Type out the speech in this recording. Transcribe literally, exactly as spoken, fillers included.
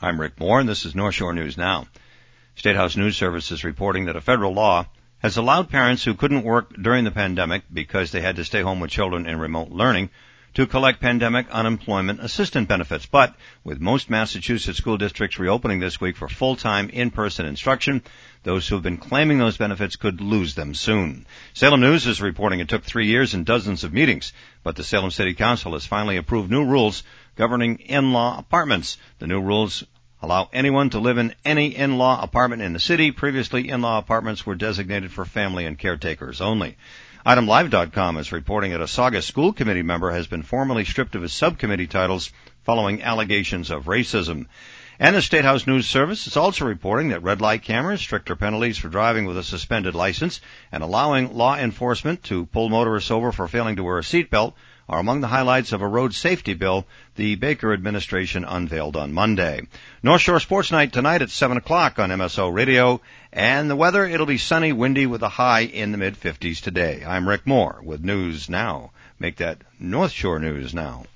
I'm Rick Moore, and this is North Shore News Now. State House News Service is reporting that a federal law has allowed parents who couldn't work during the pandemic because they had to stay home with children in remote learning to collect pandemic unemployment assistance benefits. But with most Massachusetts school districts reopening this week for full-time in-person instruction, those who have been claiming those benefits could lose them soon. Salem News is reporting it took three years and dozens of meetings, but the Salem City Council has finally approved new rules governing in-law apartments. The new rules allow anyone to live in any in-law apartment in the city. Previously, in-law apartments were designated for family and caretakers only. Item Live dot com is reporting that a Saugus school committee member has been formally stripped of his subcommittee titles following allegations of racism. And the State House News Service is also reporting that red light cameras, stricter penalties for driving with a suspended license, and allowing law enforcement to pull motorists over for failing to wear a seatbelt are among the highlights of a road safety bill the Baker administration unveiled on Monday. North Shore Sports Night tonight at seven o'clock on M S O Radio. And the weather, it'll be sunny, windy with a high in the mid-fifties today. I'm Rick Moore with News Now. Make that North Shore News Now.